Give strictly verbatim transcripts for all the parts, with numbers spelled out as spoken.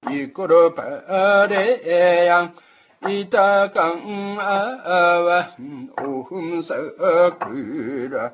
이끌어 바래양 이따강 아와 오흠사그라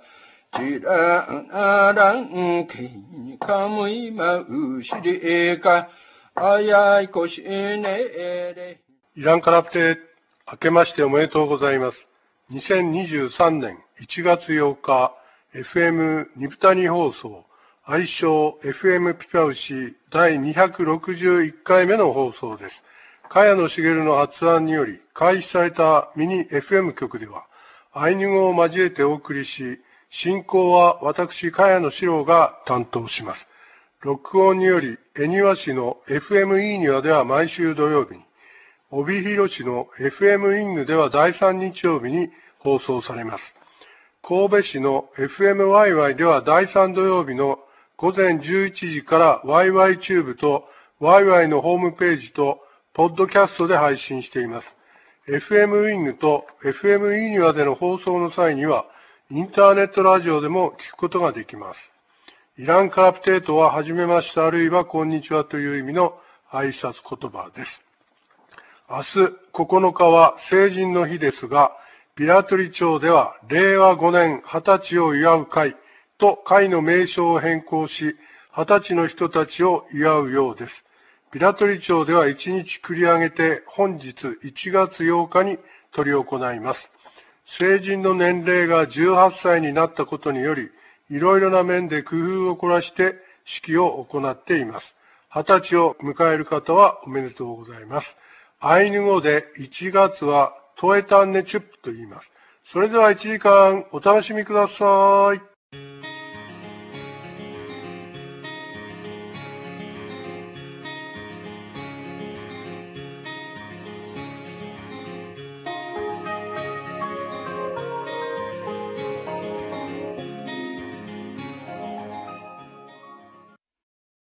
지라랑 기카무이 마우시리가 아야이 고시네레。 イランカラプテ、明けましておめでとうございます。にせんにじゅうさんねんいちがつようか、エフエム ニプタニ放送、愛称 エフエム ピパウシ第にひゃくろくじゅういっかいめの放送です。茅野茂の発案により開始されたミニ エフエム 局では、アイヌ語を交えてお送りし、進行は私、茅野史郎が担当します。録音により、恵庭市の エフエム イーニワでは毎週土曜日に、帯広市の エフエム イングではだいさん日曜日に放送されます。神戸市の エフエムワイワイ ではだいさん土曜日の午前じゅういちじから ワイワイ チューブと ワイワイ のホームページとポッドキャストで配信しています。エフエム ウィングと エフエム イーニワでの放送の際には、インターネットラジオでも聞くことができます。イランカープテートは、はじめまして、あるいはこんにちはという意味の挨拶言葉です。明日ここのかは成人の日ですが、ビラトリ町ではれいわごねんはたちを祝う会と会の名称を変更し、はたちの人たちを祝うようです。ビラトリ町ではいちにち繰り上げて本日いちがつようかに執り行います。成人の年齢がじゅうはっさいになったことにより、いろいろな面で工夫を凝らして式を行っています。はたちを迎える方はおめでとうございます。アイヌ語でいちがつはトエタンネチュップと言います。それではいちじかんお楽しみください。